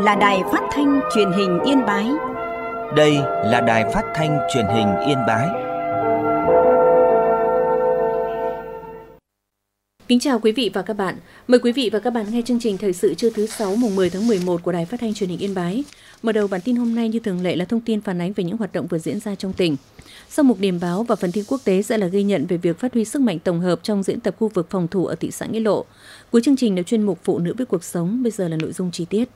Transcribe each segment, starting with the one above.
là Đài Phát thanh Truyền hình Yên Bái. Đây là Đài Phát thanh Truyền hình Yên Bái. Kính chào quý vị và các bạn. Mời quý vị và các bạn nghe chương trình Thời sự trưa thứ 6 mùng 10 tháng 11 của Đài Phát thanh Truyền hình Yên Bái. Mở đầu bản tin hôm nay như thường lệ là thông tin phản ánh về những hoạt động vừa diễn ra trong tỉnh. Sau mục điểm báo và phần tin quốc tế sẽ là ghi nhận về việc phát huy sức mạnh tổng hợp trong diễn tập khu vực phòng thủ ở thị xã Nghĩa Lộ. Cuối chương trình là chuyên mục Phụ nữ với cuộc sống, bây giờ là nội dung chi tiết.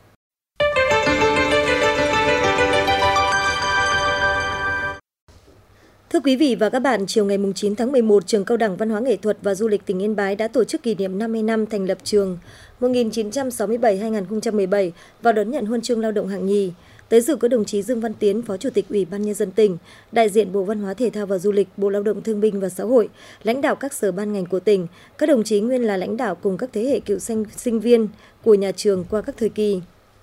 Thưa quý vị và các bạn, chiều ngày 9 tháng 11, Trường Cao đẳng Văn hóa Nghệ thuật và Du lịch tỉnh Yên Bái đã tổ chức kỷ niệm 50 năm thành lập trường 1967-2017 và đón nhận huân chương lao động hạng nhì. Tới dự có đồng chí Dương Văn Tiến, Phó Chủ tịch Ủy ban Nhân dân tỉnh, đại diện Bộ Văn hóa Thể thao và Du lịch, Bộ Lao động Thương binh và Xã hội, lãnh đạo các sở ban ngành của tỉnh, các đồng chí nguyên là lãnh đạo cùng các thế hệ cựu sinh viên của nhà trường qua các thời kỳ.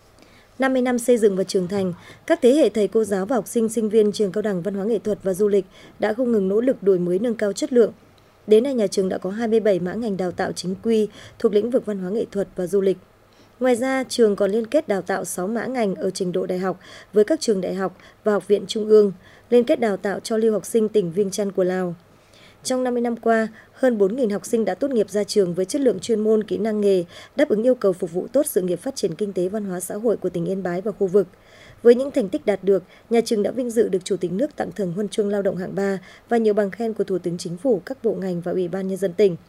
50 năm xây dựng và trưởng thành, các thế hệ thầy cô giáo và học sinh sinh viên Trường Cao đẳng Văn hóa Nghệ thuật và Du lịch đã không ngừng nỗ lực đổi mới nâng cao chất lượng. Đến nay, nhà trường đã có 27 mã ngành đào tạo chính quy thuộc lĩnh vực văn hóa nghệ thuật và du lịch. Ngoài ra, trường còn liên kết đào tạo 6 mã ngành ở trình độ đại học với các trường đại học và học viện trung ương, liên kết đào tạo cho lưu học sinh tỉnh Viêng Chăn của Lào. Trong 50 năm qua, hơn 4.000 học sinh đã tốt nghiệp ra trường với chất lượng chuyên môn, kỹ năng nghề, đáp ứng yêu cầu phục vụ tốt sự nghiệp phát triển kinh tế văn hóa xã hội của tỉnh Yên Bái và khu vực. Với những thành tích đạt được, nhà trường đã vinh dự được Chủ tịch nước tặng thưởng huân chương lao động hạng 3 và nhiều bằng khen của Thủ tướng Chính phủ, các bộ ngành và Ủy ban Nhân dân tỉnh.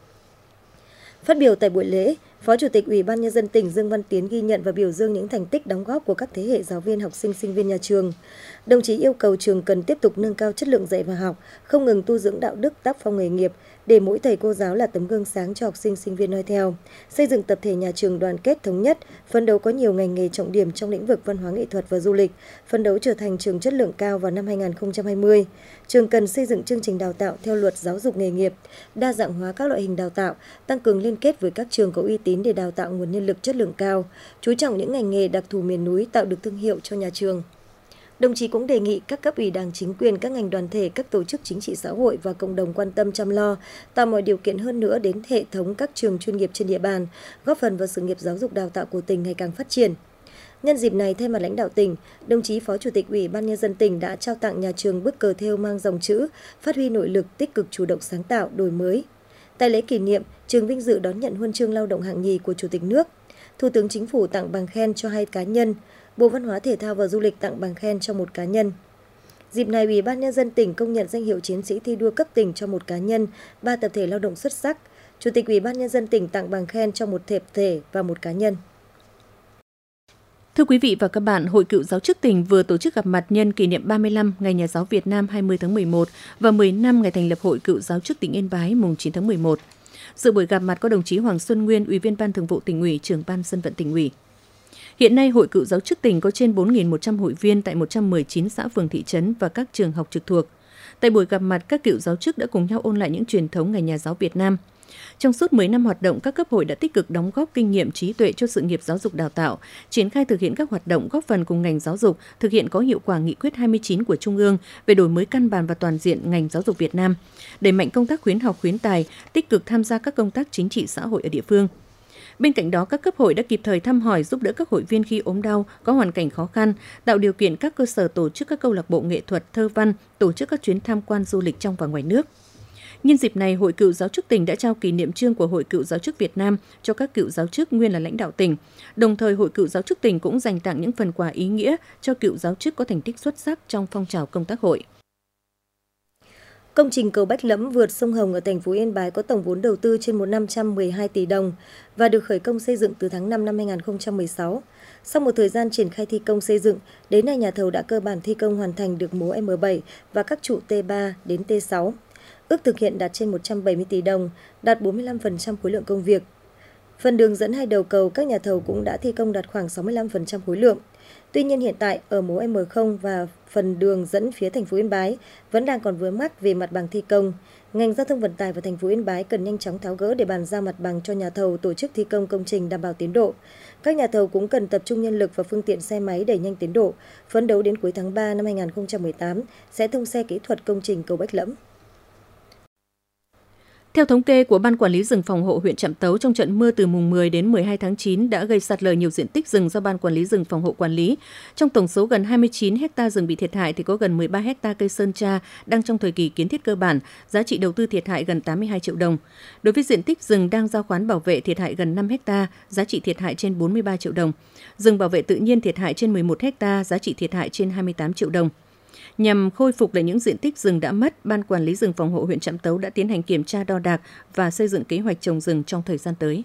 Phát biểu tại buổi lễ, Phó Chủ tịch Ủy ban Nhân dân tỉnh Dương Văn Tiến ghi nhận và biểu dương những thành tích đóng góp của các thế hệ giáo viên, học sinh, sinh viên nhà trường. Đồng chí yêu cầu trường cần tiếp tục nâng cao chất lượng dạy và học, không ngừng tu dưỡng đạo đức, tác phong nghề nghiệp, để mỗi thầy cô giáo là tấm gương sáng cho học sinh, sinh viên noi theo. Xây dựng tập thể nhà trường đoàn kết thống nhất, phấn đấu có nhiều ngành nghề trọng điểm trong lĩnh vực văn hóa nghệ thuật và du lịch, phấn đấu trở thành trường chất lượng cao vào năm 2020. Trường cần xây dựng chương trình đào tạo theo luật giáo dục nghề nghiệp, đa dạng hóa các loại hình đào tạo, tăng cường liên kết với các trường có uy tín để đào tạo nguồn nhân lực chất lượng cao, chú trọng những ngành nghề đặc thù miền núi tạo được thương hiệu cho nhà trường. Đồng chí cũng đề nghị các cấp ủy Đảng, chính quyền, các ngành đoàn thể, các tổ chức chính trị xã hội và cộng đồng quan tâm chăm lo, tạo mọi điều kiện hơn nữa đến hệ thống các trường chuyên nghiệp trên địa bàn, góp phần vào sự nghiệp giáo dục đào tạo của tỉnh ngày càng phát triển. Nhân dịp này, thay mặt lãnh đạo tỉnh, đồng chí Phó Chủ tịch Ủy ban Nhân dân tỉnh đã trao tặng nhà trường bức cờ thêu mang dòng chữ phát huy nội lực, tích cực, chủ động, sáng tạo, đổi mới. Tại lễ kỷ niệm, trường vinh dự đón nhận huân chương lao động hạng nhì của Chủ tịch nước. Thủ tướng Chính phủ tặng bằng khen cho 2 cá nhân, Bộ Văn hóa Thể thao và Du lịch tặng bằng khen cho 1 cá nhân. Dịp này, Ủy ban Nhân dân tỉnh công nhận danh hiệu chiến sĩ thi đua cấp tỉnh cho 1 cá nhân, 3 tập thể lao động xuất sắc. Chủ tịch Ủy ban Nhân dân tỉnh tặng bằng khen cho 1 tập thể và 1 cá nhân. Thưa quý vị và các bạn, Hội Cựu Giáo chức tỉnh vừa tổ chức gặp mặt nhân kỷ niệm 35 Ngày Nhà giáo Việt Nam 20 tháng 11 và 10 năm ngày thành lập Hội Cựu Giáo chức tỉnh Yên Bái mùng 9 tháng 11. Dự buổi gặp mặt có đồng chí Hoàng Xuân Nguyên, Ủy viên Ban Thường vụ Tỉnh ủy, Trưởng Ban Dân vận Tỉnh ủy. Hiện nay, Hội Cựu Giáo chức tỉnh có trên 4.100 hội viên tại 119 xã phường thị trấn và các trường học trực thuộc. Tại buổi gặp mặt, các cựu giáo chức đã cùng nhau ôn lại những truyền thống Ngày Nhà giáo Việt Nam. Trong suốt 10 năm hoạt động, các cấp hội đã tích cực đóng góp kinh nghiệm, trí tuệ cho sự nghiệp giáo dục đào tạo, triển khai thực hiện các hoạt động góp phần cùng ngành giáo dục thực hiện có hiệu quả nghị quyết 29 của Trung ương về đổi mới căn bản và toàn diện ngành giáo dục Việt Nam, đẩy mạnh công tác khuyến học khuyến tài, tích cực tham gia các công tác chính trị xã hội ở địa phương. Bên cạnh đó, các cấp hội đã kịp thời thăm hỏi giúp đỡ các hội viên khi ốm đau, có hoàn cảnh khó khăn, tạo điều kiện các cơ sở tổ chức các câu lạc bộ nghệ thuật, thơ văn, tổ chức các chuyến tham quan du lịch trong và ngoài nước. Nhân dịp này, Hội Cựu Giáo chức tỉnh đã trao kỷ niệm chương của Hội Cựu Giáo chức Việt Nam cho các cựu giáo chức nguyên là lãnh đạo tỉnh. Đồng thời, Hội Cựu Giáo chức tỉnh cũng dành tặng những phần quà ý nghĩa cho cựu giáo chức có thành tích xuất sắc trong phong trào công tác hội. Công trình cầu Bách Lẫm vượt sông Hồng ở thành phố Yên Bái có tổng vốn đầu tư trên 512 tỷ đồng và được khởi công xây dựng từ tháng 5 năm 2016. Sau một thời gian triển khai thi công xây dựng, đến nay nhà thầu đã cơ bản thi công hoàn thành được mố M7 và các trụ T3 đến T6. Ước thực hiện đạt trên 170 tỷ đồng, đạt 45% khối lượng công việc. Phần đường dẫn hai đầu cầu, các nhà thầu cũng đã thi công đạt khoảng 65% khối lượng. Tuy nhiên hiện tại ở mố M0 và phần đường dẫn phía thành phố Yên Bái vẫn đang còn vướng mắc về mặt bằng thi công. Ngành Giao thông Vận tải và thành phố Yên Bái cần nhanh chóng tháo gỡ để bàn giao mặt bằng cho nhà thầu tổ chức thi công công trình đảm bảo tiến độ. Các nhà thầu cũng cần tập trung nhân lực và phương tiện xe máy đẩy nhanh tiến độ, phấn đấu đến cuối tháng 3 năm 2018 sẽ thông xe kỹ thuật công trình cầu Bách Lẫm. Theo thống kê của Ban Quản lý rừng phòng hộ huyện Trạm Tấu, trong trận mưa từ mùng 10 đến 12 tháng 9 đã gây sạt lở nhiều diện tích rừng do Ban Quản lý rừng phòng hộ quản lý. Trong tổng số gần 29 ha rừng bị thiệt hại thì có gần 13 ha cây sơn tra đang trong thời kỳ kiến thiết cơ bản, giá trị đầu tư thiệt hại gần 82 triệu đồng. Đối với diện tích rừng đang giao khoán bảo vệ thiệt hại gần 5 ha, giá trị thiệt hại trên 43 triệu đồng. Rừng bảo vệ tự nhiên thiệt hại trên 11 ha, giá trị thiệt hại trên 28 triệu đồng. Nhằm khôi phục lại những diện tích rừng đã mất, Ban Quản lý rừng phòng hộ huyện Trạm Tấu đã tiến hành kiểm tra đo đạc và xây dựng kế hoạch trồng rừng trong thời gian tới.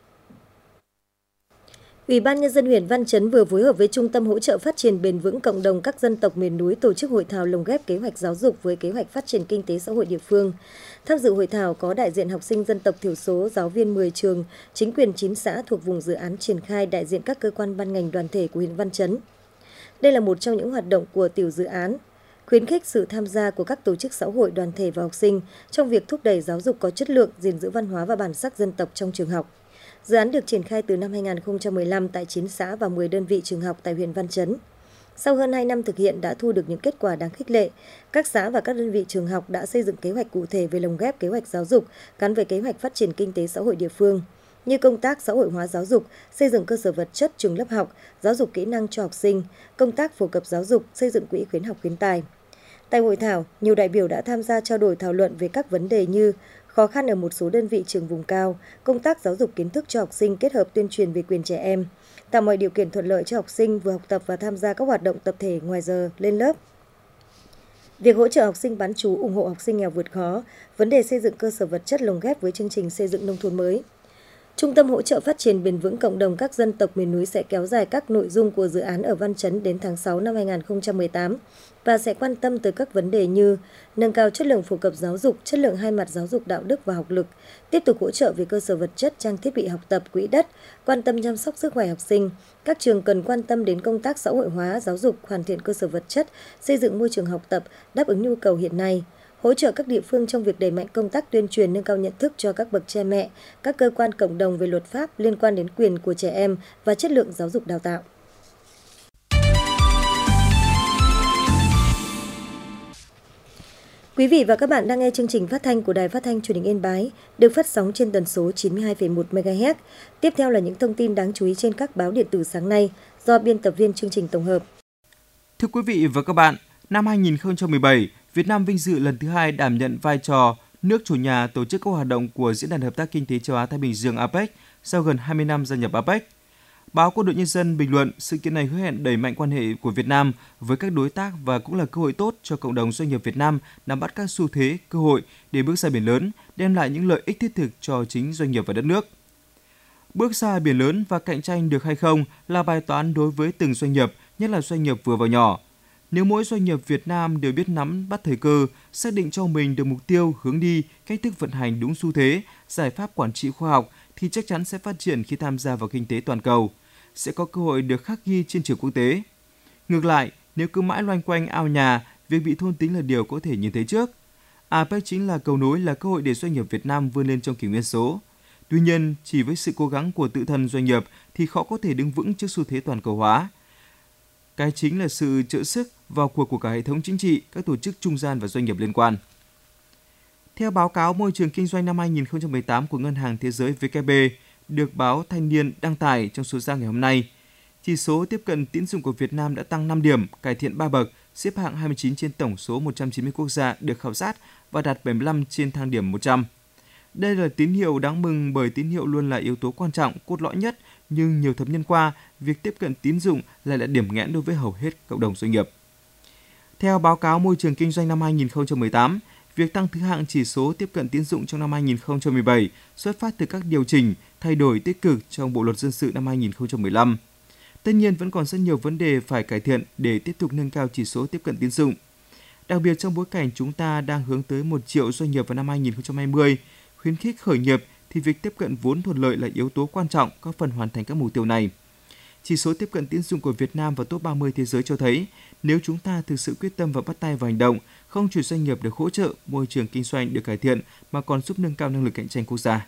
Ủy ban Nhân dân huyện Văn Chấn vừa phối hợp với Trung tâm Hỗ trợ Phát triển Bền vững Cộng đồng các dân tộc miền núi tổ chức hội thảo lồng ghép kế hoạch giáo dục với kế hoạch phát triển kinh tế xã hội địa phương. Tham dự hội thảo có đại diện học sinh dân tộc thiểu số, giáo viên 10 trường, chính quyền 9 xã thuộc vùng dự án triển khai, đại diện các cơ quan ban ngành đoàn thể của huyện Văn Chấn. Đây là một trong những hoạt động của tiểu dự án, khuyến khích sự tham gia của các tổ chức xã hội, đoàn thể và học sinh trong việc thúc đẩy giáo dục có chất lượng, gìn giữ văn hóa và bản sắc dân tộc trong trường học. Dự án được triển khai từ năm 2015 tại 9 xã và 10 đơn vị trường học tại huyện Văn Chấn. Sau hơn 2 năm thực hiện đã thu được những kết quả đáng khích lệ. Các xã và các đơn vị trường học đã xây dựng kế hoạch cụ thể về lồng ghép kế hoạch giáo dục gắn với kế hoạch phát triển kinh tế xã hội địa phương, như công tác xã hội hóa giáo dục, xây dựng cơ sở vật chất trường lớp học, giáo dục kỹ năng cho học sinh, công tác phổ cập giáo dục, xây dựng quỹ khuyến học khuyến tài. Tại hội thảo, nhiều đại biểu đã tham gia trao đổi thảo luận về các vấn đề như khó khăn ở một số đơn vị trường vùng cao, công tác giáo dục kiến thức cho học sinh kết hợp tuyên truyền về quyền trẻ em, tạo mọi điều kiện thuận lợi cho học sinh vừa học tập và tham gia các hoạt động tập thể ngoài giờ lên lớp. Việc hỗ trợ học sinh bán trú, ủng hộ học sinh nghèo vượt khó, vấn đề xây dựng cơ sở vật chất lồng ghép với chương trình xây dựng nông thôn mới. Trung tâm Hỗ trợ Phát triển Bền vững Cộng đồng các dân tộc miền núi sẽ kéo dài các nội dung của dự án ở Văn Chấn đến tháng 6 năm 2018 và sẽ quan tâm tới các vấn đề như nâng cao chất lượng phổ cập giáo dục, chất lượng hai mặt giáo dục đạo đức và học lực, tiếp tục hỗ trợ về cơ sở vật chất, trang thiết bị học tập, quỹ đất, quan tâm chăm sóc sức khỏe học sinh. Các trường cần quan tâm đến công tác xã hội hóa giáo dục, hoàn thiện cơ sở vật chất, xây dựng môi trường học tập đáp ứng nhu cầu hiện nay. Hỗ trợ các địa phương trong việc đẩy mạnh công tác tuyên truyền, nâng cao nhận thức cho các bậc cha mẹ, các cơ quan cộng đồng về luật pháp liên quan đến quyền của trẻ em và chất lượng giáo dục đào tạo. Quý vị và các bạn đang nghe chương trình phát thanh của Đài Phát thanh Truyền hình Yên Bái, được phát sóng trên tần số 92,1 MHz. Tiếp theo là những thông tin đáng chú ý trên các báo điện tử sáng nay do biên tập viên chương trình tổng hợp. Thưa quý vị và các bạn, năm 2017, Việt Nam vinh dự lần thứ 2 đảm nhận vai trò nước chủ nhà tổ chức các hoạt động của Diễn đàn Hợp tác Kinh tế Châu Á Thái Bình Dương APEC sau gần 20 năm gia nhập APEC. Báo Quân đội Nhân dân bình luận sự kiện này hứa hẹn đẩy mạnh quan hệ của Việt Nam với các đối tác và cũng là cơ hội tốt cho cộng đồng doanh nghiệp Việt Nam nắm bắt các xu thế, cơ hội để bước ra biển lớn, đem lại những lợi ích thiết thực cho chính doanh nghiệp và đất nước. Bước ra biển lớn và cạnh tranh được hay không là bài toán đối với từng doanh nghiệp, nhất là doanh nghiệp vừa và nhỏ. Nếu mỗi doanh nghiệp Việt Nam đều biết nắm bắt thời cơ, xác định cho mình được mục tiêu, hướng đi, cách thức vận hành đúng xu thế, giải pháp quản trị khoa học thì chắc chắn sẽ phát triển khi tham gia vào kinh tế toàn cầu, sẽ có cơ hội được khắc ghi trên trường quốc tế. Ngược lại, nếu cứ mãi loanh quanh ao nhà, việc bị thôn tính là điều có thể nhìn thấy trước. APEC chính là cầu nối, là cơ hội để doanh nghiệp Việt Nam vươn lên trong kỷ nguyên số. Tuy nhiên, chỉ với sự cố gắng của tự thân doanh nghiệp thì khó có thể đứng vững trước xu thế toàn cầu hóa. Cái chính là sự trợ sức vào cuộc của cả hệ thống chính trị, các tổ chức trung gian và doanh nghiệp liên quan. Theo báo cáo môi trường kinh doanh năm 2018 của Ngân hàng Thế giới WB, được báo Thanh niên đăng tải trong số ra ngày hôm nay, chỉ số tiếp cận tín dụng của Việt Nam đã tăng 5 điểm, cải thiện 3 bậc, xếp hạng 29 trên tổng số 190 quốc gia được khảo sát và đạt 75 trên thang điểm 100. Đây là tín hiệu đáng mừng bởi tín hiệu luôn là yếu tố quan trọng, cốt lõi nhất, nhưng nhiều thập niên qua, việc tiếp cận tín dụng lại là điểm nghẽn đối với hầu hết cộng đồng doanh nghiệp. Theo báo cáo môi trường kinh doanh năm 2018, việc tăng thứ hạng chỉ số tiếp cận tín dụng trong năm 2017 xuất phát từ các điều chỉnh, thay đổi tích cực trong Bộ luật dân sự năm 2015. Tất nhiên vẫn còn rất nhiều vấn đề phải cải thiện để tiếp tục nâng cao chỉ số tiếp cận tín dụng. Đặc biệt trong bối cảnh chúng ta đang hướng tới 1 triệu doanh nghiệp vào năm 2020, khuyến khích khởi nghiệp thì việc tiếp cận vốn thuận lợi là yếu tố quan trọng góp phần hoàn thành các mục tiêu này. Chỉ số tiếp cận tín dụng của Việt Nam vào top 30 thế giới cho thấy, nếu chúng ta thực sự quyết tâm và bắt tay vào hành động, không chỉ doanh nghiệp được hỗ trợ, môi trường kinh doanh được cải thiện mà còn giúp nâng cao năng lực cạnh tranh quốc gia.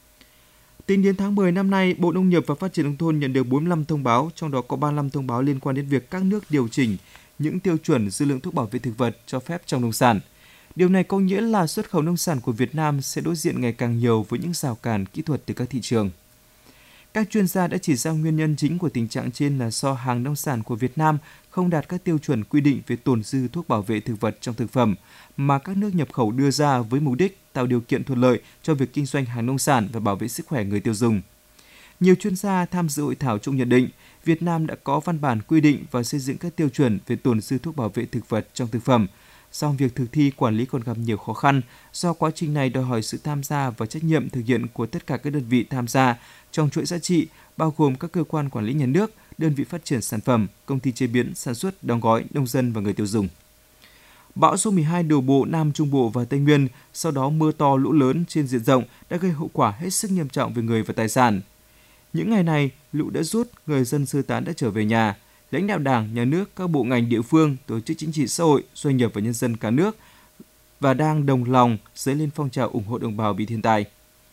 Tính đến tháng 10 năm nay, Bộ Nông nghiệp và Phát triển nông thôn nhận được 45 thông báo, trong đó có 35 thông báo liên quan đến việc các nước điều chỉnh những tiêu chuẩn dư lượng thuốc bảo vệ thực vật cho phép trong nông sản. Điều này có nghĩa là xuất khẩu nông sản của Việt Nam sẽ đối diện ngày càng nhiều với những rào cản kỹ thuật từ các thị trường. Các chuyên gia đã chỉ ra nguyên nhân chính của tình trạng trên là do hàng nông sản của Việt Nam không đạt các tiêu chuẩn quy định về tồn dư thuốc bảo vệ thực vật trong thực phẩm mà các nước nhập khẩu đưa ra với mục đích tạo điều kiện thuận lợi cho việc kinh doanh hàng nông sản và bảo vệ sức khỏe người tiêu dùng. Nhiều chuyên gia tham dự hội thảo chung nhận định, Việt Nam đã có văn bản quy định và xây dựng các tiêu chuẩn về tồn dư thuốc bảo vệ thực vật trong thực phẩm. Song việc thực thi quản lý còn gặp nhiều khó khăn do quá trình này đòi hỏi sự tham gia và trách nhiệm thực hiện của tất cả các đơn vị tham gia trong chuỗi giá trị, bao gồm các cơ quan quản lý nhà nước, đơn vị phát triển sản phẩm, công ty chế biến, sản xuất, đóng gói, nông dân và người tiêu dùng. Bão số 12 đổ bộ Nam Trung Bộ và Tây Nguyên, sau đó mưa to lũ lớn trên diện rộng đã gây hậu quả hết sức nghiêm trọng về người và tài sản. Những ngày này, lũ đã rút, người dân sơ tán đã trở về nhà. Lãnh đạo Đảng, Nhà nước, các bộ ngành địa phương, tổ chức chính trị xã hội, doanh nghiệp và nhân dân cả nước và đang đồng lòng dấy lên phong trào ủng hộ đồng bào bị thiên tai.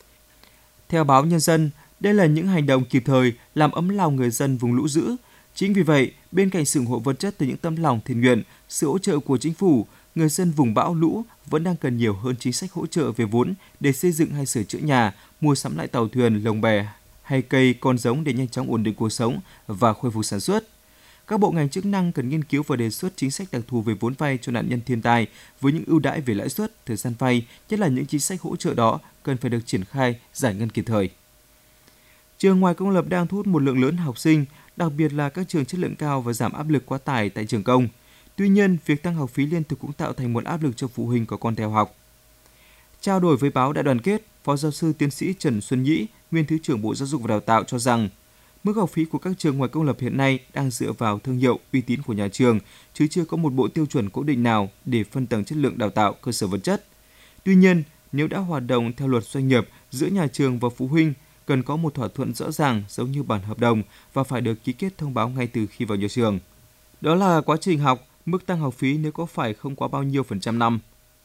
Theo báo Nhân dân, đây là những hành động kịp thời làm ấm lòng người dân vùng lũ dữ. Chính vì vậy, bên cạnh sự ủng hộ vật chất từ những tấm lòng thiện nguyện, sự hỗ trợ của chính phủ, người dân vùng bão lũ vẫn đang cần nhiều hơn chính sách hỗ trợ về vốn để xây dựng hay sửa chữa nhà, mua sắm lại tàu thuyền, lồng bè hay cây con giống để nhanh chóng ổn định cuộc sống và khôi phục sản xuất. Các bộ ngành chức năng cần nghiên cứu và đề xuất chính sách đặc thù về vốn vay cho nạn nhân thiên tai với những ưu đãi về lãi suất, thời gian vay, nhất là những chính sách hỗ trợ đó cần phải được triển khai, giải ngân kịp thời. Trường ngoài công lập đang thu hút một lượng lớn học sinh, đặc biệt là các trường chất lượng cao và giảm áp lực quá tải tại trường công. Tuy nhiên, việc tăng học phí liên tục cũng tạo thành một áp lực cho phụ huynh có con theo học. Trao đổi với báo Đại đoàn kết, Phó giáo sư tiến sĩ Trần Xuân Nhĩ, nguyên Thứ trưởng Bộ Giáo dục và Đào tạo cho rằng, mức học phí của các trường ngoài công lập hiện nay đang dựa vào thương hiệu, uy tín của nhà trường, chứ chưa có một bộ tiêu chuẩn cố định nào để phân tầng chất lượng đào tạo cơ sở vật chất. Tuy nhiên, nếu đã hoạt động theo luật doanh nghiệp giữa nhà trường và phụ huynh, cần có một thỏa thuận rõ ràng giống như bản hợp đồng và phải được ký kết thông báo ngay từ khi vào nhà trường. Đó là quá trình học, mức tăng học phí nếu có phải không quá bao nhiêu % năm.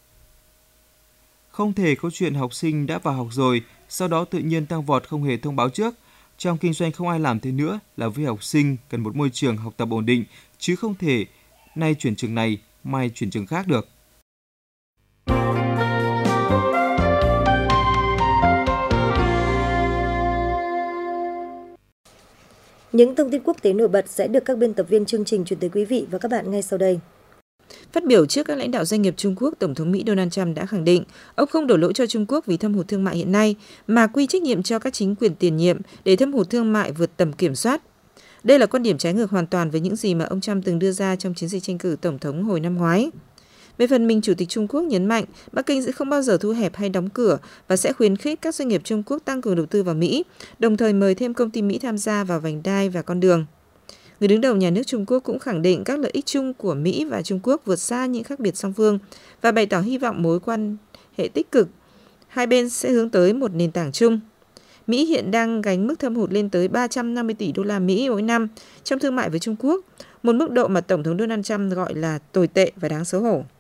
Không thể có chuyện học sinh đã vào học rồi, sau đó tự nhiên tăng vọt không hề thông báo trước. Trong kinh doanh không ai làm thế nữa, là với học sinh cần một môi trường học tập ổn định, chứ không thể nay chuyển trường này, mai chuyển trường khác được. Những thông tin quốc tế nổi bật sẽ được các biên tập viên chương trình chuyển tới quý vị và các bạn ngay sau đây. Phát biểu trước các lãnh đạo doanh nghiệp Trung Quốc, Tổng thống Mỹ Donald Trump đã khẳng định ông không đổ lỗi cho Trung Quốc vì thâm hụt thương mại hiện nay, mà quy trách nhiệm cho các chính quyền tiền nhiệm để thâm hụt thương mại vượt tầm kiểm soát. Đây là quan điểm trái ngược hoàn toàn với những gì mà ông Trump từng đưa ra trong chiến dịch tranh cử Tổng thống hồi năm ngoái. Về phần mình, Chủ tịch Trung Quốc nhấn mạnh Bắc Kinh sẽ không bao giờ thu hẹp hay đóng cửa và sẽ khuyến khích các doanh nghiệp Trung Quốc tăng cường đầu tư vào Mỹ, đồng thời mời thêm công ty Mỹ tham gia vào vành đai và con đường. Người đứng đầu nhà nước Trung Quốc cũng khẳng định các lợi ích chung của Mỹ và Trung Quốc vượt xa những khác biệt song phương và bày tỏ hy vọng mối quan hệ tích cực. Hai bên sẽ hướng tới một nền tảng chung. Mỹ hiện đang gánh mức thâm hụt lên tới 350 tỷ đô la Mỹ mỗi năm trong thương mại với Trung Quốc, một mức độ mà Tổng thống Donald Trump gọi là tồi tệ và đáng xấu hổ.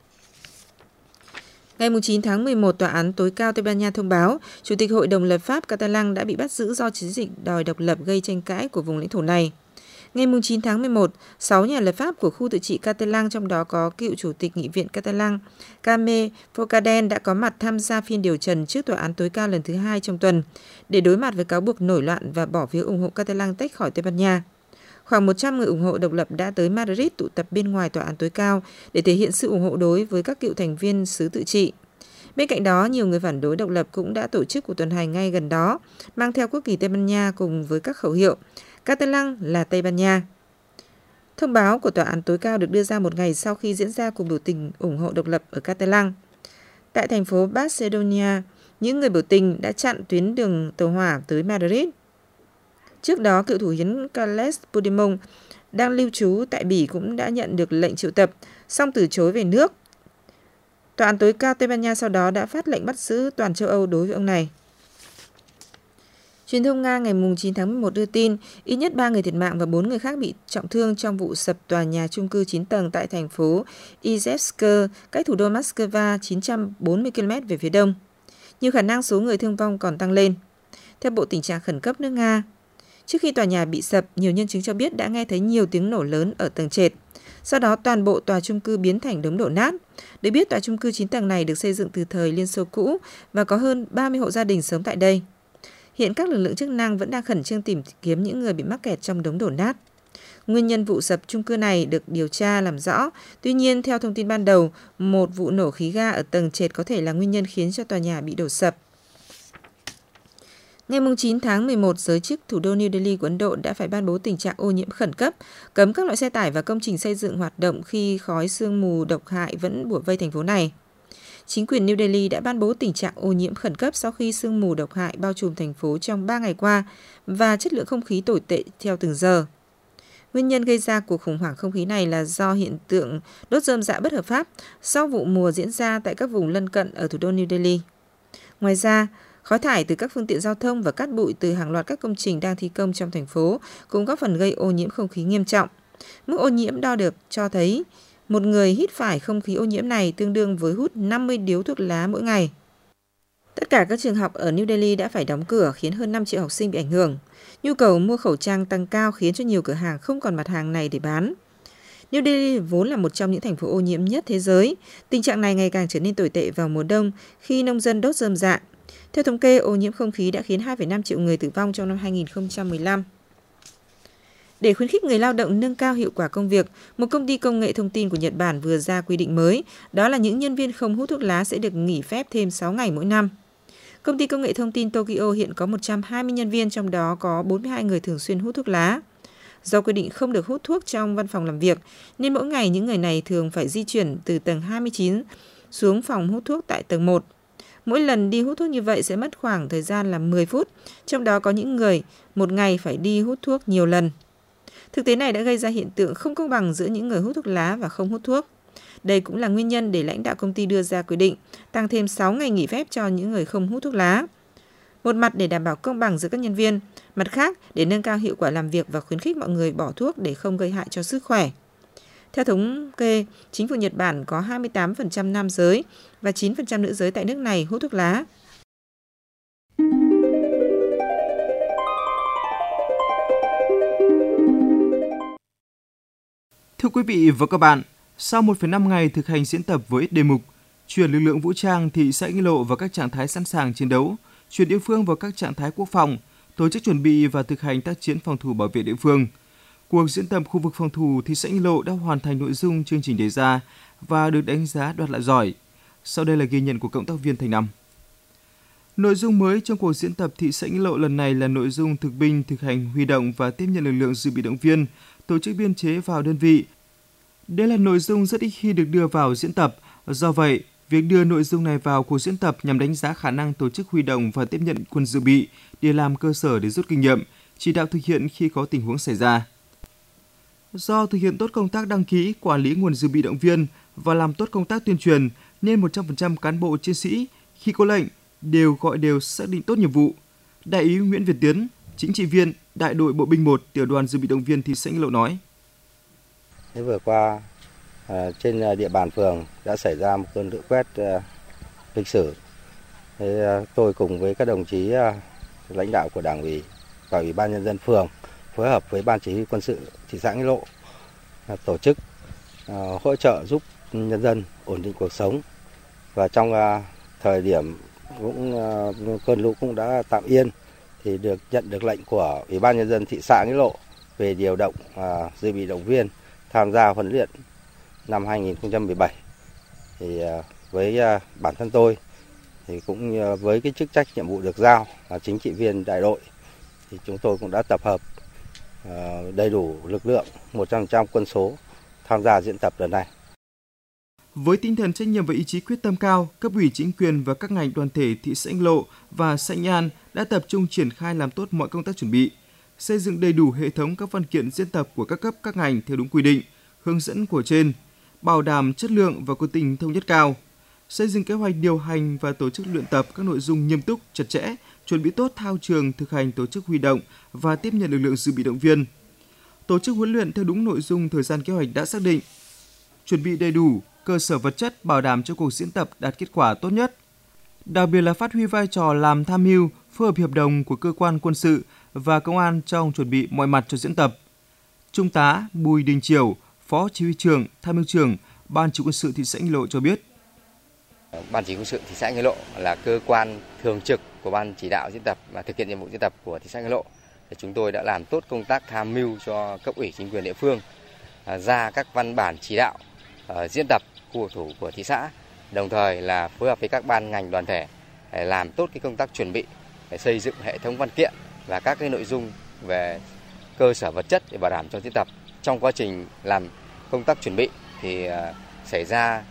Ngày 9 tháng 11, Tòa án tối cao Tây Ban Nha thông báo Chủ tịch Hội đồng lập pháp Catalan đã bị bắt giữ do chiến dịch đòi độc lập gây tranh cãi của vùng lãnh thổ này. Ngày 9 tháng 11, 6 nhà lập pháp của khu tự trị Catalan, trong đó có cựu Chủ tịch Nghị viện Catalan Carme Forcadell đã có mặt tham gia phiên điều trần trước Tòa án tối cao lần thứ 2 trong tuần để đối mặt với cáo buộc nổi loạn và bỏ phiếu ủng hộ Catalan tách khỏi Tây Ban Nha. Khoảng 100 người ủng hộ độc lập đã tới Madrid tụ tập bên ngoài Tòa án tối cao để thể hiện sự ủng hộ đối với các cựu thành viên xứ tự trị. Bên cạnh đó, nhiều người phản đối độc lập cũng đã tổ chức cuộc tuần hành ngay gần đó, mang theo quốc kỳ Tây Ban Nha cùng với các khẩu hiệu Catalan là Tây Ban Nha. Thông báo của Tòa án tối cao được đưa ra một ngày sau khi diễn ra cuộc biểu tình ủng hộ độc lập ở Catalan. Tại thành phố Barcelona, những người biểu tình đã chặn tuyến đường tàu hỏa tới Madrid. Trước đó, cựu thủ hiến Carles Puigdemont đang lưu trú tại Bỉ cũng đã nhận được lệnh triệu tập, song từ chối về nước. Tòa án tối cao Tây Ban Nha sau đó đã phát lệnh bắt giữ toàn châu Âu đối với ông này. Truyền thông Nga ngày 9 tháng 11 đưa tin ít nhất 3 người thiệt mạng và 4 người khác bị trọng thương trong vụ sập tòa nhà chung cư 9 tầng tại thành phố Izhevsk, cách thủ đô Moscow 940 km về phía đông. Nhiều khả năng số người thương vong còn tăng lên. Theo Bộ Tình trạng Khẩn cấp nước Nga, trước khi tòa nhà bị sập, nhiều nhân chứng cho biết đã nghe thấy nhiều tiếng nổ lớn ở tầng trệt. Sau đó toàn bộ tòa chung cư biến thành đống đổ nát. Được biết tòa chung cư 9 tầng này được xây dựng từ thời Liên Xô cũ và có hơn 30 hộ gia đình sống tại đây. Hiện các lực lượng chức năng vẫn đang khẩn trương tìm kiếm những người bị mắc kẹt trong đống đổ nát. Nguyên nhân vụ sập chung cư này được điều tra làm rõ. Tuy nhiên, theo thông tin ban đầu, một vụ nổ khí ga ở tầng trệt có thể là nguyên nhân khiến cho tòa nhà bị đổ sập. Ngày 9 tháng 11, giới chức thủ đô New Delhi của Ấn Độ đã phải ban bố tình trạng ô nhiễm khẩn cấp, cấm các loại xe tải và công trình xây dựng hoạt động khi khói sương mù độc hại vẫn bủa vây thành phố này. Chính quyền New Delhi đã ban bố tình trạng ô nhiễm khẩn cấp sau khi sương mù độc hại bao trùm thành phố trong 3 ngày qua và chất lượng không khí tồi tệ theo từng giờ. Nguyên nhân gây ra cuộc khủng hoảng không khí này là do hiện tượng đốt rơm rạ bất hợp pháp sau vụ mùa diễn ra tại các vùng lân cận ở thủ đô New Delhi. Ngoài ra, khói thải từ các phương tiện giao thông và cát bụi từ hàng loạt các công trình đang thi công trong thành phố cũng góp phần gây ô nhiễm không khí nghiêm trọng. Mức ô nhiễm đo được cho thấy một người hít phải không khí ô nhiễm này tương đương với hút 50 điếu thuốc lá mỗi ngày. Tất cả các trường học ở New Delhi đã phải đóng cửa khiến hơn 5 triệu học sinh bị ảnh hưởng. Nhu cầu mua khẩu trang tăng cao khiến cho nhiều cửa hàng không còn mặt hàng này để bán. New Delhi vốn là một trong những thành phố ô nhiễm nhất thế giới. Tình trạng này ngày càng trở nên tồi tệ vào mùa đông khi nông dân đốt rơm rạ. Theo thống kê, ô nhiễm không khí đã khiến 2,5 triệu người tử vong trong năm 2015. Để khuyến khích người lao động nâng cao hiệu quả công việc, một công ty công nghệ thông tin của Nhật Bản vừa ra quy định mới, đó là những nhân viên không hút thuốc lá sẽ được nghỉ phép thêm 6 ngày mỗi năm. Công ty công nghệ thông tin Tokyo hiện có 120 nhân viên, trong đó có 42 người thường xuyên hút thuốc lá. Do quy định không được hút thuốc trong văn phòng làm việc, nên mỗi ngày những người này thường phải di chuyển từ tầng 29 xuống phòng hút thuốc tại tầng 1. Mỗi lần đi hút thuốc như vậy sẽ mất khoảng thời gian là 10 phút, trong đó có những người một ngày phải đi hút thuốc nhiều lần. Thực tế này đã gây ra hiện tượng không công bằng giữa những người hút thuốc lá và không hút thuốc. Đây cũng là nguyên nhân để lãnh đạo công ty đưa ra quyết định tăng thêm 6 ngày nghỉ phép cho những người không hút thuốc lá. Một mặt để đảm bảo công bằng giữa các nhân viên, mặt khác để nâng cao hiệu quả làm việc và khuyến khích mọi người bỏ thuốc để không gây hại cho sức khỏe. Theo thống kê, chính phủ Nhật Bản có 28% nam giới và 9% nữ giới tại nước này hút thuốc lá. Thưa quý vị và các bạn, sau 1,5 ngày thực hành diễn tập với đề mục chuyển lực lượng vũ trang thị xã Nghĩa Lộ vào các trạng thái sẵn sàng chiến đấu, chuyển địa phương vào các trạng thái quốc phòng, tổ chức chuẩn bị và thực hành tác chiến phòng thủ bảo vệ địa phương, cuộc diễn tập khu vực phòng thủ thị xã Nghĩa Lộ đã hoàn thành nội dung chương trình đề ra và được đánh giá đoạt lại giỏi. Sau đây là ghi nhận của cộng tác viên Thành Nam. Nội dung mới trong cuộc diễn tập thị xã Nghĩa Lộ lần này là nội dung thực binh, thực hành, huy động và tiếp nhận lực lượng dự bị động viên, tổ chức biên chế vào đơn vị. Đây là nội dung rất ít khi được đưa vào diễn tập. Do vậy, việc đưa nội dung này vào cuộc diễn tập nhằm đánh giá khả năng tổ chức huy động và tiếp nhận quân dự bị để làm cơ sở để rút kinh nghiệm, chỉ đạo thực hiện khi có tình huống xảy ra. Do thực hiện tốt công tác đăng ký, quản lý nguồn dự bị động viên và làm tốt công tác tuyên truyền, nên 100% cán bộ chiến sĩ khi có lệnh đều xác định tốt nhiệm vụ. Đại úy Nguyễn Việt Tiến, chính trị viên Đại đội Bộ binh 1, tiểu đoàn dự bị động viên thị xã Nghĩa Lộ nói: Vừa qua trên địa bàn phường đã xảy ra một cơn lũ quét lịch sử. Tôi cùng với các đồng chí lãnh đạo của Đảng ủy và Ủy ban Nhân dân phường phối hợp với Ban Chỉ huy Quân sự thị xã Nghĩa Lộ tổ chức hỗ trợ giúp nhân dân ổn định cuộc sống. Và trong thời điểm cơn lũ cũng đã tạm yên thì nhận được lệnh của Ủy ban Nhân dân thị xã Nghĩa Lộ về điều động dự bị động viên tham gia huấn luyện năm 2017. Thì với bản thân tôi thì cũng với cái chức trách nhiệm vụ được giao là chính trị viên đại đội thì chúng tôi cũng đã tập hợp đầy đủ lực lượng 100% quân số tham gia diễn tập lần này. Với tinh thần trách nhiệm và ý chí quyết tâm cao, cấp ủy chính quyền và các ngành đoàn thể thị xã Nghĩa Lộ và xã Nghĩa An đã tập trung triển khai làm tốt mọi công tác chuẩn bị, xây dựng đầy đủ hệ thống các văn kiện diễn tập của các cấp các ngành theo đúng quy định, hướng dẫn của trên, bảo đảm chất lượng và có tính thống nhất cao, xây dựng kế hoạch điều hành và tổ chức luyện tập các nội dung nghiêm túc, chặt chẽ, chuẩn bị tốt thao trường thực hành tổ chức huy động và tiếp nhận lực lượng dự bị động viên, tổ chức huấn luyện theo đúng nội dung thời gian kế hoạch đã xác định, chuẩn bị đầy đủ cơ sở vật chất bảo đảm cho cuộc diễn tập đạt kết quả tốt nhất. Đặc biệt là phát huy vai trò làm tham mưu, phối hợp hiệp đồng của cơ quan quân sự và công an trong chuẩn bị mọi mặt cho diễn tập. Trung tá Bùi Đình Triều, Phó Chỉ huy trưởng, Tham mưu trưởng, Ban Chỉ huy quân sự thị xã Nghĩa Lộ cho biết. Ban Chỉ huy quân sự thị xã Nghĩa Lộ là cơ quan thường trực của Ban chỉ đạo diễn tập và thực hiện nhiệm vụ diễn tập của thị xã Nghĩa Lộ. Chúng tôi đã làm tốt công tác tham mưu cho cấp ủy chính quyền địa phương ra các văn bản chỉ đạo diễn tập khu vực thủ của thị xã, đồng thời là phối hợp với các ban ngành đoàn thể để làm tốt cái công tác chuẩn bị để xây dựng hệ thống văn kiện và các cái nội dung về cơ sở vật chất để bảo đảm cho diễn tập. Trong quá trình làm công tác chuẩn bị thì xảy ra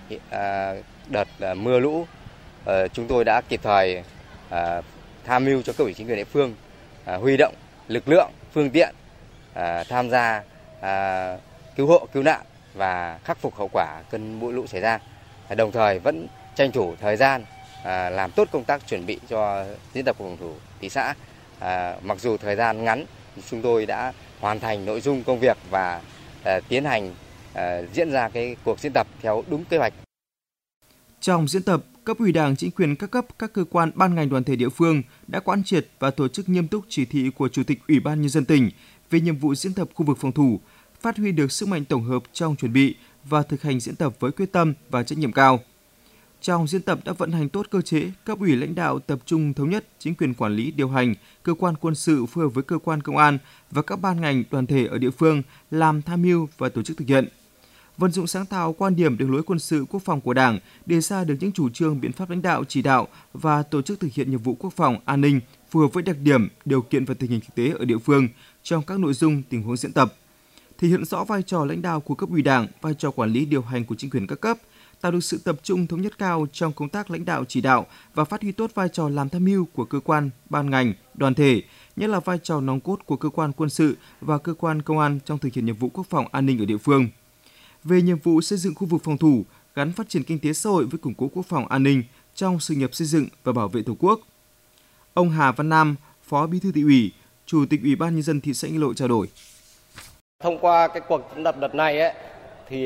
đợt mưa lũ, chúng tôi đã kịp thời tham mưu cho cấp ủy chính quyền địa phương huy động lực lượng, phương tiện tham gia cứu hộ, cứu nạn và khắc phục hậu quả cơn mưa lũ xảy ra. Đồng thời vẫn tranh thủ thời gian làm tốt công tác chuẩn bị cho diễn tập của phòng thủ thị xã. Mặc dù thời gian ngắn, chúng tôi đã hoàn thành nội dung công việc và tiến hành diễn ra cái cuộc diễn tập theo đúng kế hoạch. Trong diễn tập, cấp ủy Đảng, chính quyền các cấp, các cơ quan ban ngành đoàn thể địa phương đã quán triệt và tổ chức nghiêm túc chỉ thị của Chủ tịch Ủy ban Nhân dân tỉnh về nhiệm vụ diễn tập khu vực phòng thủ, phát huy được sức mạnh tổng hợp trong chuẩn bị và thực hành diễn tập với quyết tâm và trách nhiệm cao. Trong diễn tập đã vận hành tốt cơ chế, cấp ủy lãnh đạo tập trung thống nhất, chính quyền quản lý điều hành, cơ quan quân sự phối hợp với cơ quan công an và các ban ngành đoàn thể ở địa phương làm tham mưu và tổ chức thực hiện. Vận dụng sáng tạo quan điểm đường lối quân sự quốc phòng của Đảng, đề ra được những chủ trương biện pháp lãnh đạo chỉ đạo và tổ chức thực hiện nhiệm vụ quốc phòng an ninh phù hợp với đặc điểm, điều kiện và tình hình thực tế ở địa phương trong các nội dung tình huống diễn tập. Thể hiện rõ vai trò lãnh đạo của cấp ủy Đảng, vai trò quản lý điều hành của chính quyền các cấp, tạo được sự tập trung thống nhất cao trong công tác lãnh đạo chỉ đạo và phát huy tốt vai trò làm tham mưu của cơ quan, ban ngành, đoàn thể, nhất là vai trò nòng cốt của cơ quan quân sự và cơ quan công an trong thực hiện nhiệm vụ quốc phòng an ninh ở địa phương. Về nhiệm vụ xây dựng khu vực phòng thủ, gắn phát triển kinh tế xã hội với củng cố quốc phòng an ninh trong sự nghiệp xây dựng và bảo vệ Tổ quốc. Ông Hà Văn Nam, Phó Bí thư Thị ủy, Chủ tịch Ủy ban Nhân dân thị xã Nghĩa Lộ trao đổi. Thông qua cái cuộc diễn tập đợt này thì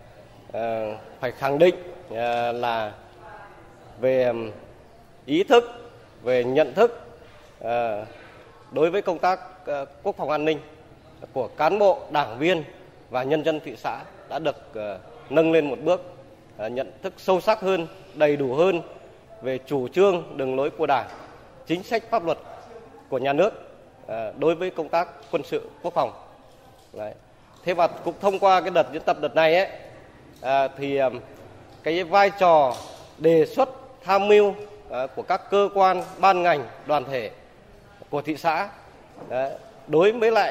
phải khẳng định là về ý thức, về nhận thức đối với công tác quốc phòng an ninh của cán bộ, đảng viên và nhân dân thị xã đã được nâng lên một bước, nhận thức sâu sắc hơn, đầy đủ hơn về chủ trương, đường lối của Đảng, chính sách pháp luật của nhà nước đối với công tác quân sự quốc phòng. Đấy. Thế và cũng thông qua cái đợt diễn tập đợt này thì cái vai trò đề xuất tham mưu của các cơ quan, ban ngành, đoàn thể của thị xã đối với lại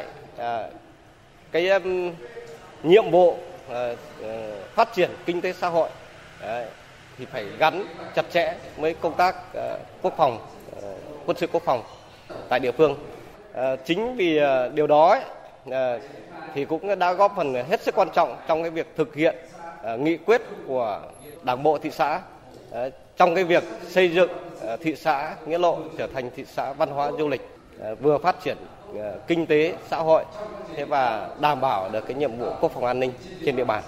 cái nhiệm vụ phát triển kinh tế xã hội thì phải gắn chặt chẽ với công tác quốc phòng, quân sự quốc phòng tại địa phương. Chính vì điều đó thì cũng đã góp phần hết sức quan trọng trong cái việc thực hiện nghị quyết của Đảng bộ thị xã trong cái việc xây dựng thị xã Nghĩa Lộ trở thành thị xã văn hóa du lịch, vừa phát triển kinh tế xã hội và đảm bảo được cái nhiệm vụ quốc phòng an ninh trên địa bàn.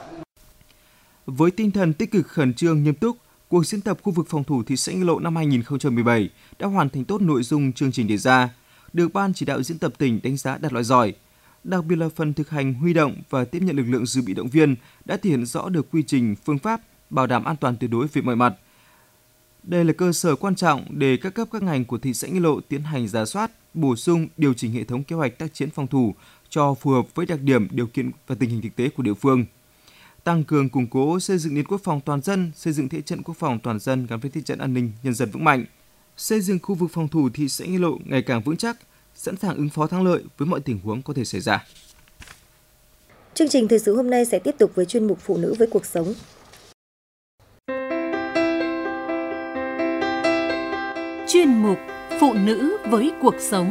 Với tinh thần tích cực, khẩn trương, nghiêm túc, cuộc diễn tập khu vực phòng thủ thị xã Nghĩa Lộ năm 2017 đã hoàn thành tốt nội dung chương trình đề ra, được Ban chỉ đạo diễn tập tỉnh đánh giá đạt loại giỏi. Đặc biệt là phần thực hành huy động và tiếp nhận lực lượng dự bị động viên đã thể hiện rõ được quy trình, phương pháp, bảo đảm an toàn tuyệt đối về mọi mặt. Đây là cơ sở quan trọng để các cấp các ngành của thị xã Nghĩa Lộ tiến hành rà soát, bổ sung, điều chỉnh hệ thống kế hoạch tác chiến phòng thủ cho phù hợp với đặc điểm, điều kiện và tình hình thực tế của địa phương. Tăng cường củng cố xây dựng nền quốc phòng toàn dân, xây dựng thế trận quốc phòng toàn dân gắn với thế trận an ninh nhân dân vững mạnh. Xây dựng khu vực phòng thủ thị xã Nghĩa Lộ ngày càng vững chắc, sẵn sàng ứng phó thắng lợi với mọi tình huống có thể xảy ra. Chương trình thời sự hôm nay sẽ tiếp tục với chuyên mục Phụ nữ với cuộc sống. Chuyên mục Phụ nữ với cuộc sống.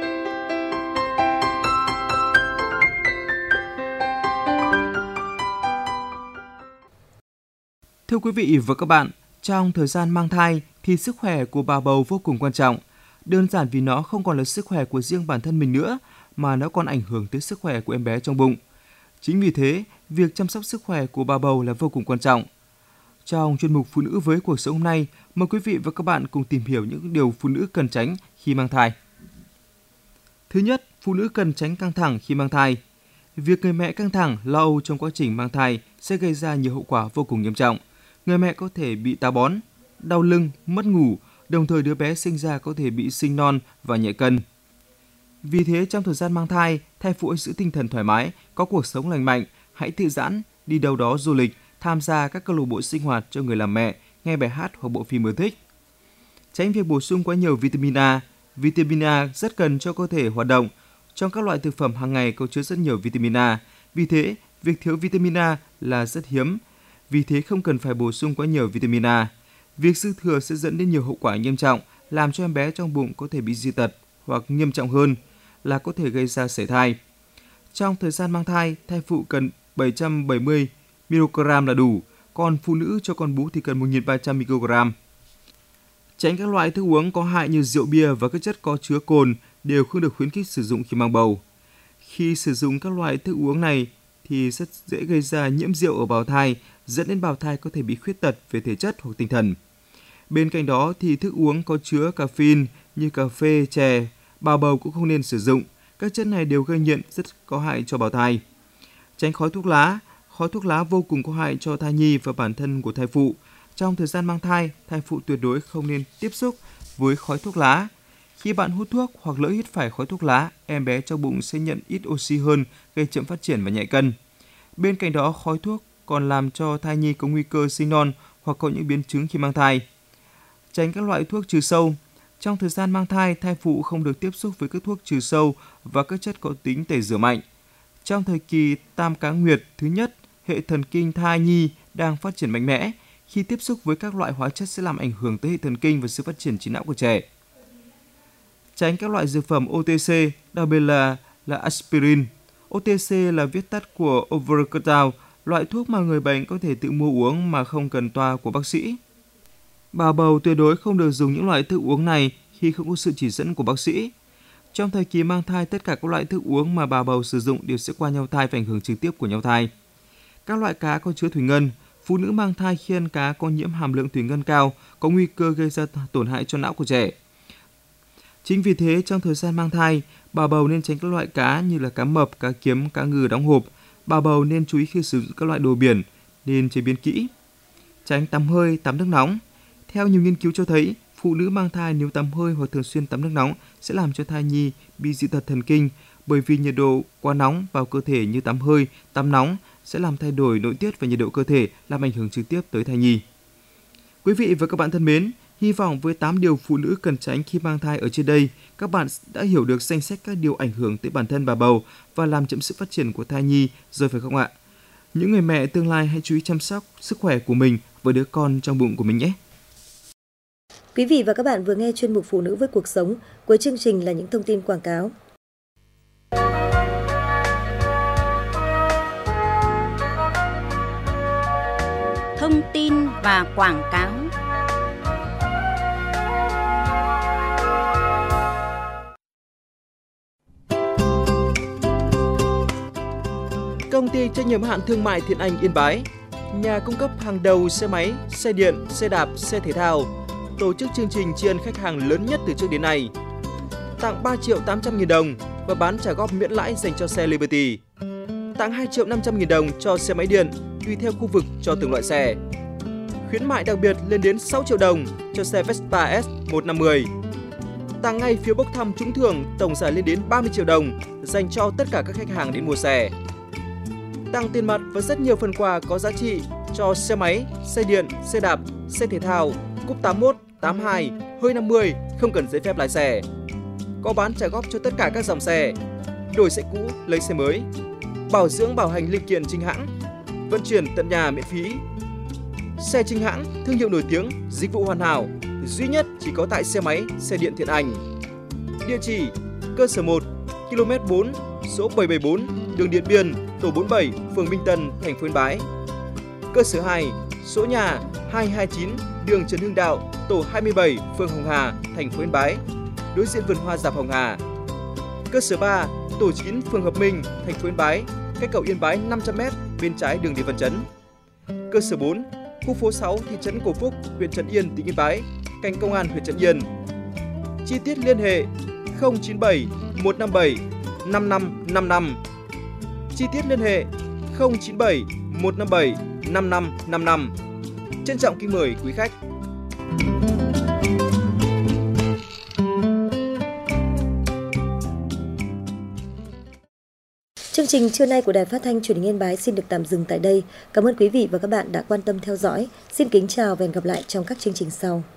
Thưa quý vị và các bạn, trong thời gian mang thai thì sức khỏe của bà bầu vô cùng quan trọng. Đơn giản vì nó không còn là sức khỏe của riêng bản thân mình nữa, mà nó còn ảnh hưởng tới sức khỏe của em bé trong bụng. Chính vì thế, việc chăm sóc sức khỏe của bà bầu là vô cùng quan trọng. Trong chuyên mục Phụ nữ với cuộc sống hôm nay, mời quý vị và các bạn cùng tìm hiểu những điều phụ nữ cần tránh khi mang thai. Thứ nhất, phụ nữ cần tránh căng thẳng khi mang thai. Việc người mẹ căng thẳng, lo âu trong quá trình mang thai sẽ gây ra nhiều hậu quả vô cùng nghiêm trọng. Người mẹ có thể bị táo bón, đau lưng, mất ngủ, đồng thời đứa bé sinh ra có thể bị sinh non và nhẹ cân. Vì thế, trong thời gian mang thai, thai phụ hãy giữ tinh thần thoải mái, có cuộc sống lành mạnh, hãy thư giãn, đi đâu đó du lịch, tham gia các câu lạc bộ sinh hoạt cho người làm mẹ, nghe bài hát hoặc bộ phim yêu thích. Tránh việc bổ sung quá nhiều vitamin A. Vitamin A rất cần cho cơ thể hoạt động. Trong các loại thực phẩm hàng ngày có chứa rất nhiều vitamin A. Vì thế, việc thiếu vitamin A là rất hiếm. Vì thế không cần phải bổ sung quá nhiều vitamin A. Việc dư thừa sẽ dẫn đến nhiều hậu quả nghiêm trọng, làm cho em bé trong bụng có thể bị dị tật hoặc nghiêm trọng hơn là có thể gây ra sảy thai. Trong thời gian mang thai, thai phụ cần 770 mg là đủ, còn phụ nữ cho con bú thì cần 1.300 mg. Tránh các loại thức uống có hại như rượu bia và các chất có chứa cồn đều không được khuyến khích sử dụng khi mang bầu. Khi sử dụng các loại thức uống này thì rất dễ gây ra nhiễm rượu ở bào thai, dẫn đến bào thai có thể bị khuyết tật về thể chất hoặc tinh thần. Bên cạnh đó thì thức uống có chứa caffeine như cà phê, chè, bà bầu cũng không nên sử dụng. Các chất này đều gây nghiện rất có hại cho bào thai. Tránh khói thuốc lá. Khói thuốc lá vô cùng có hại cho thai nhi và bản thân của thai phụ. Trong thời gian mang thai, thai phụ tuyệt đối không nên tiếp xúc với khói thuốc lá. Khi bạn hút thuốc hoặc lỡ hít phải khói thuốc lá, em bé trong bụng sẽ nhận ít oxy hơn, gây chậm phát triển và nhẹ cân. Bên cạnh đó, khói thuốc còn làm cho thai nhi có nguy cơ sinh non hoặc có những biến chứng khi mang thai. Tránh các loại thuốc trừ sâu. Trong thời gian mang thai, thai phụ không được tiếp xúc với các thuốc trừ sâu và các chất có tính tẩy rửa mạnh. Trong thời kỳ tam cá nguyệt thứ nhất, hệ thần kinh thai nhi đang phát triển mạnh mẽ. Khi tiếp xúc với các loại hóa chất sẽ làm ảnh hưởng tới hệ thần kinh và sự phát triển trí não của trẻ. Tránh các loại dược phẩm OTC, đặc biệt là aspirin. OTC là viết tắt của over the counter, loại thuốc mà người bệnh có thể tự mua uống mà không cần toa của bác sĩ. Bà bầu tuyệt đối không được dùng những loại thức uống này khi không có sự chỉ dẫn của bác sĩ. Trong thời kỳ mang thai, tất cả các loại thức uống mà bà bầu sử dụng đều sẽ qua nhau thai và ảnh hưởng trực tiếp của nhau thai. Các loại cá có chứa thủy ngân. Phụ nữ mang thai khi ăn cá có nhiễm hàm lượng thủy ngân cao, có nguy cơ gây ra tổn hại cho não của trẻ. Chính vì thế, trong thời gian mang thai, bà bầu nên tránh các loại cá như là cá mập, cá kiếm, cá ngừ đóng hộp. Bà bầu nên chú ý khi sử dụng các loại đồ biển, nên chế biến kỹ. Tránh tắm hơi, tắm nước nóng. Theo nhiều nghiên cứu cho thấy, phụ nữ mang thai nếu tắm hơi hoặc thường xuyên tắm nước nóng sẽ làm cho thai nhi bị dị tật thần kinh, bởi vì nhiệt độ quá nóng vào cơ thể như tắm hơi, tắm nóng sẽ làm thay đổi nội tiết và nhiệt độ cơ thể, làm ảnh hưởng trực tiếp tới thai nhi. Quý vị và các bạn thân mến, hy vọng với 8 điều phụ nữ cần tránh khi mang thai ở trên đây, các bạn đã hiểu được danh sách các điều ảnh hưởng tới bản thân bà bầu và làm chậm sự phát triển của thai nhi rồi phải không ạ? Những người mẹ tương lai hãy chú ý chăm sóc sức khỏe của mình và đứa con trong bụng của mình nhé. Quý vị và các bạn vừa nghe chuyên mục Phụ nữ với cuộc sống. Cuối chương trình là những thông tin quảng cáo. Thông tin và quảng cáo. Công ty trách nhiệm hữu hạn thương mại Thiện Anh Yên Bái, nhà cung cấp hàng đầu xe máy, xe điện, xe đạp, xe thể thao, tổ chức chương trình tri ân khách hàng lớn nhất từ trước đến nay. Tặng 3.800.000 đồng và bán trả góp miễn lãi dành cho xe Liberty. Tặng 2.500.000 đồng cho xe máy điện, tùy theo khu vực cho từng loại xe. Khuyến mại đặc biệt lên đến 6 triệu đồng cho xe Vespa S150. Tặng ngay phiếu bốc thăm trúng thưởng tổng giải lên đến 30 triệu đồng dành cho tất cả các khách hàng đến mua xe. Tặng tiền mặt và rất nhiều phần quà có giá trị cho xe máy, xe điện, xe đạp, xe thể thao, cúp 81, 82, hơi 50, không cần giấy phép lái xe. Có bán trả góp cho tất cả các dòng xe. Đổi xe cũ, lấy xe mới. Bảo dưỡng bảo hành linh kiện chính hãng. Vận chuyển tận nhà miễn phí. Xe chính hãng, thương hiệu nổi tiếng, dịch vụ hoàn hảo, duy nhất chỉ có tại xe máy, xe điện Thiện Anh. Địa chỉ: cơ sở 1, km 4, số 774, đường Điện Biên, tổ 47, phường Minh Tân, thành phố Yên Bái. Cơ sở 2, số nhà 229, đường Trần Hưng Đạo, tổ 27, phường Hồng Hà, thành phố Yên Bái, đối diện vườn hoa Dạp Hồng Hà. Cơ sở 3, tổ 9, phường Hợp Minh, thành phố Yên Bái, cách cầu Yên Bái 500m, bên trái đường Lê Văn Chấn. Cơ sở 4, khu phố 6, thị trấn Cổ Phúc, huyện Trấn Yên, tỉnh Yên Bái, cạnh công an huyện Trấn Yên. Chi tiết liên hệ 097 157 5555. chi tiết liên hệ 097 157 5555. Trân trọng kính mời quý khách. Chương trình trưa nay của Đài Phát thanh Truyền hình Yên Bái xin được tạm dừng tại đây. Cảm ơn quý vị và các bạn đã quan tâm theo dõi. Xin kính chào và hẹn gặp lại trong các chương trình sau.